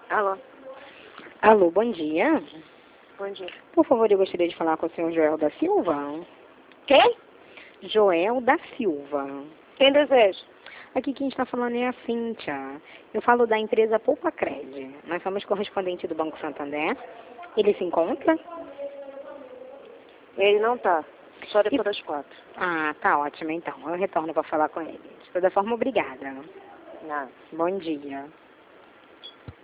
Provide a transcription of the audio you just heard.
Alô? Alô, bom dia. Bom dia. Por favor, eu gostaria de falar com o senhor Joel da Silva. Quem? Joel da Silva. Quem deseja? Aqui quem está falando é a Cíntia. Eu falo da empresa Poupa Cred. Nós somos correspondente do Banco Santander. Ele se encontra? Ele não tá. Só depois das 4. Ah, tá ótimo então. Eu retorno para falar com ele. De toda forma, obrigada. Nada. Bom dia.